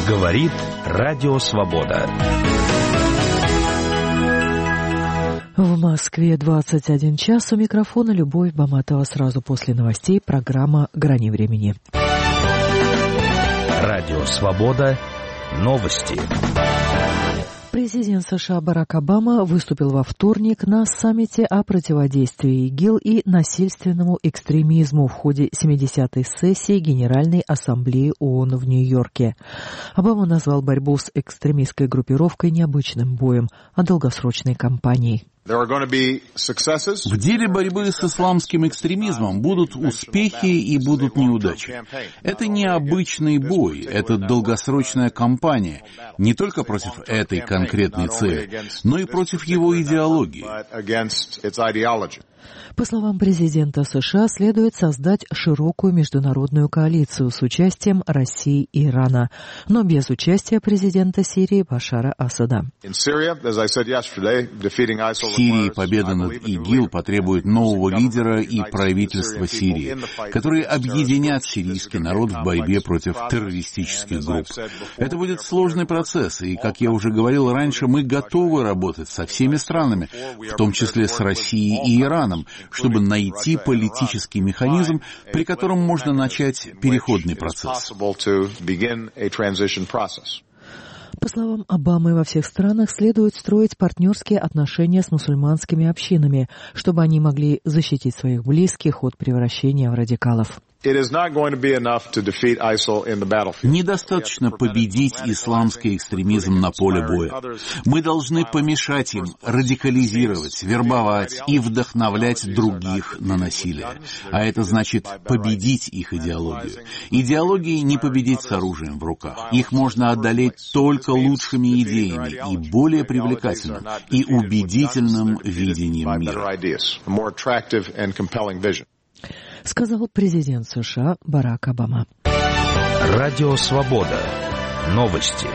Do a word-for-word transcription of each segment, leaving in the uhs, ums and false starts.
Говорит Радио Свобода. В Москве двадцать один час. У микрофона Любовь Баматова. Сразу после новостей программа «Грани времени». Радио Свобода. Новости. Президент США Барак Обама выступил во вторник на саммите о противодействии ИГИЛ и насильственному экстремизму в ходе семидесятой сессии Генеральной Ассамблеи ООН в Нью-Йорке. Обама назвал борьбу с экстремистской группировкой не обычным боем, а долгосрочной кампанией. В деле борьбы с исламским экстремизмом будут успехи и будут неудачи. Это не обычный бой, это долгосрочная кампания, не только против этой конкретной цели, но и против его идеологии. По словам президента США, следует создать широкую международную коалицию с участием России и Ирана, но без участия президента Сирии Башара Асада. В Сирии победа над ИГИЛ потребует нового лидера и правительства Сирии, которые объединят сирийский народ в борьбе против террористических групп. Это будет сложный процесс, и, как я уже говорил раньше, мы готовы работать со всеми странами, в том числе с Россией и Ираном, чтобы найти политический механизм, при котором можно начать переходный процесс. По словам Обамы, во всех странах следует строить партнерские отношения с мусульманскими общинами, чтобы они могли защитить своих близких от превращения в радикалов. Недостаточно победить исламский экстремизм на поле боя. Мы должны помешать им радикализировать, вербовать и вдохновлять других на насилие. А это значит победить их идеологию. Идеологии не победить с оружием в руках. Их можно одолеть только лучшими идеями и более привлекательным и убедительным видением мира. Сказал президент США Барак Обама. Радио Свобода. Новости.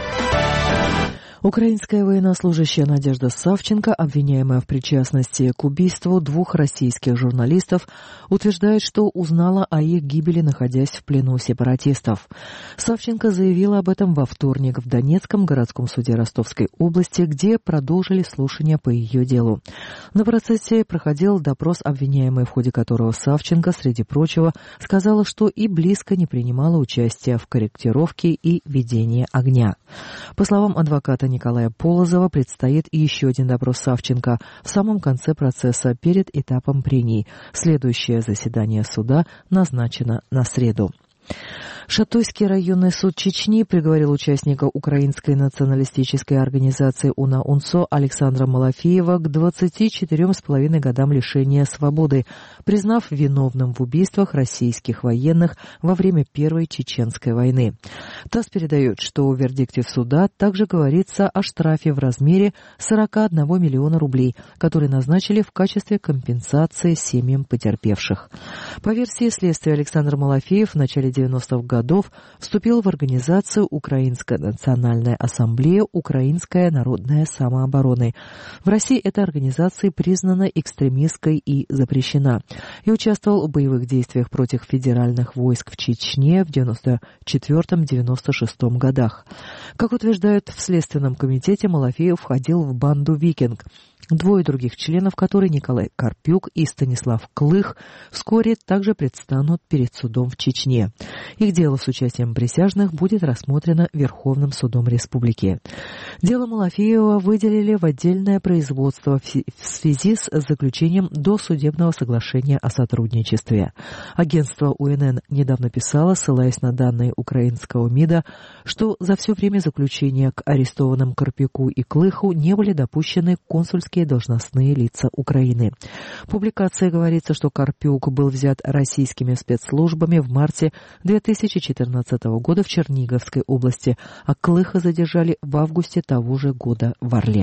Украинская военнослужащая Надежда Савченко, обвиняемая в причастности к убийству двух российских журналистов, утверждает, что узнала о их гибели, находясь в плену сепаратистов. Савченко заявила об этом во вторник в Донецком городском суде Ростовской области, где продолжили слушания по ее делу. На процессе проходил допрос обвиняемой, в ходе которого Савченко, среди прочего, сказала, что и близко не принимала участия в корректировке и ведении огня. По словам адвоката Николая Полозова, предстоит еще один допрос Савченко в самом конце процесса перед этапом прений. Следующее заседание суда назначено на среду. Шатойский районный суд Чечни приговорил участника украинской националистической организации УНА-УНСО Александра Малафеева к двадцати четырем с половиной годам лишения свободы, признав виновным в убийствах российских военных во время Первой Чеченской войны. ТАСС передает, что в вердикте суда также говорится о штрафе в размере сорок один миллиона рублей, который назначили в качестве компенсации семьям потерпевших. По версии следствия, Александр Малафеев в начале девяностых годов вступил в организацию Украинская национальная ассамблея Украинская народная самооборона. В России эта организация признана экстремистской и запрещена, и участвовал в боевых действиях против федеральных войск в Чечне в девяносто четвёртом — девяносто шестом годах. Как утверждают в Следственном комитете, Малафеев входил в банду «Викинг». Двое других членов, которые Николай Карпюк и Станислав Клых, вскоре также предстанут перед судом в Чечне. Их дело с участием присяжных будет рассмотрено Верховным судом республики. Дело Малафеева выделили в отдельное производство в связи с заключением досудебного соглашения о сотрудничестве. Агентство УНН недавно писало, ссылаясь на данные украинского МИДа, что за все время заключения к арестованным Карпюку и Клыху не были допущены консульские должностные лица Украины. В публикации говорится, что Карпюк был взят российскими спецслужбами в марте две тысячи четырнадцатого года в Черниговской области, а Клыха задержали в августе того же года в Орле.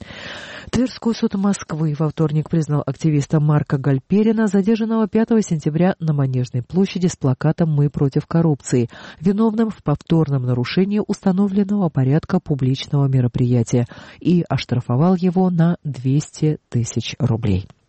Тверской суд Москвы во вторник признал активиста Марка Гальперина, задержанного пятого сентября на Манежной площади с плакатом «Мы против коррупции», виновным в повторном нарушении установленного порядка публичного мероприятия и оштрафовал его на двести тысяч рублей.